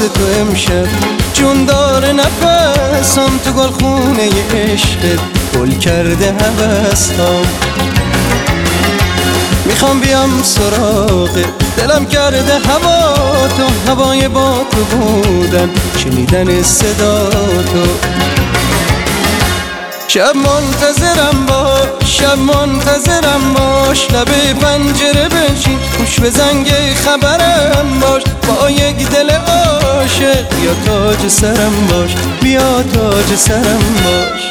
تو امشب جون داره نفسم، تو گلخونه عشقت گل کرده هوسم. میخوام بیام سراغ دلم کرده هوا تو، هوای با تو بودن شنیدن صدا تو. شب منتظرم باش، شب منتظرم باش، لب پنجره بنشین گوش به زنگ خبرم باش. با یک دل عاشق بیا تاج سرم باش، بیا تاج سرم باش.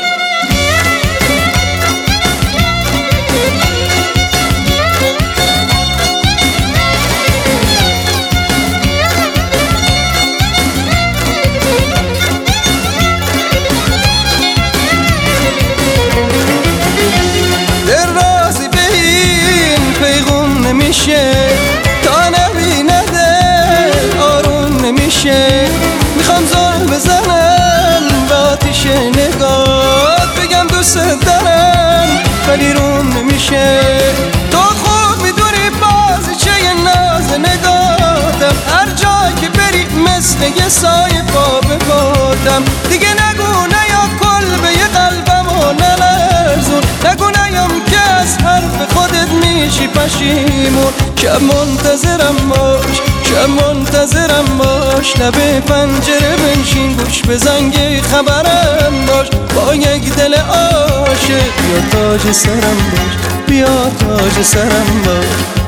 تا نبینده آروم نمیشه، میخوام زل بزنم به آتیش نگات، بگم دوست دارم ولی روم نمیشه. تو خوب میدونی بازیچه ناز نگاتم، هر جا که بری مثل یه سایه پا به پاتم. دیگه نگو نیا کلبه یه قلبمو نلرزون، نگو نیام که از حرف خودت میشی پشیمون. شب منتظرم باش، شب منتظرم باش، لب پنجره بنشین گوش به زنگ خبرم باش. با یک دل عاشق بیا تاج سرم باش، بیا تاج سرم باش.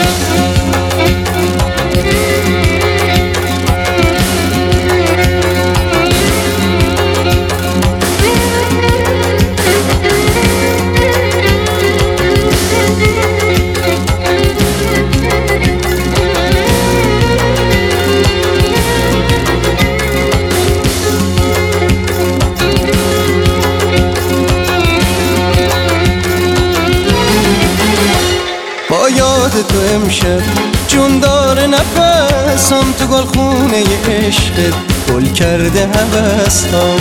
با یاد تو امشب جون داره نفسم، تو گلخونه عشقت گل کرده هوسم.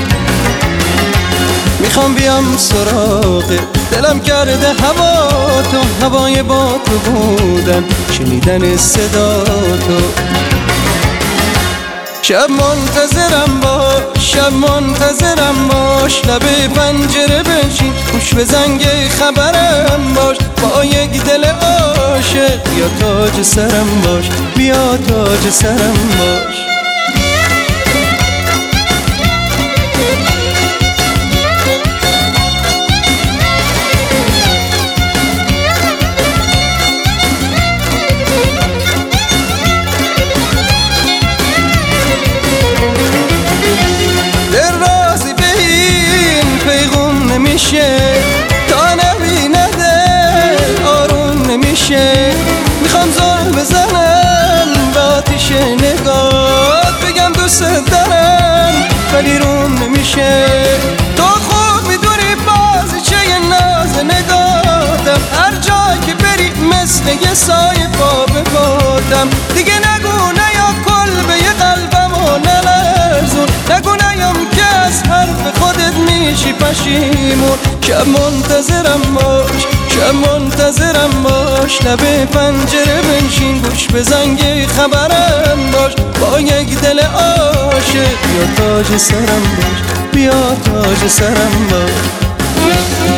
میخوام بیام سراغ دلم کرده هوا تو، هوای با تو بودن شنیدن صدا تو. شب منتظرم باش، شب منتظرم باش، لب پنجره بنشین گوش به زنگ خبرم باش. با یک دل عاشق بیا تاج سرم باش، بیا تاج سرم باش. تا نبینده آروم نمیشه، میخوام زل بزنم به آتیش نگات، بگم دوست دارم ولی روم نمیشه. تو خوب میدونی بازیچه ناز نگاتم، هر جا که بری مثل یه سایه پا به پاتم. دیگه نگو نیا کلبه یه قلبمو نلرزون، نگو نیام که از حرف خودت میشی پشیمون. شب منتظرم باش، شب منتظرم باش، لب پنجره بنشین گوش به زنگ خبرم باش. با یک دل عاشق بیا تاج سرم باش، بیا تاج سرم باش.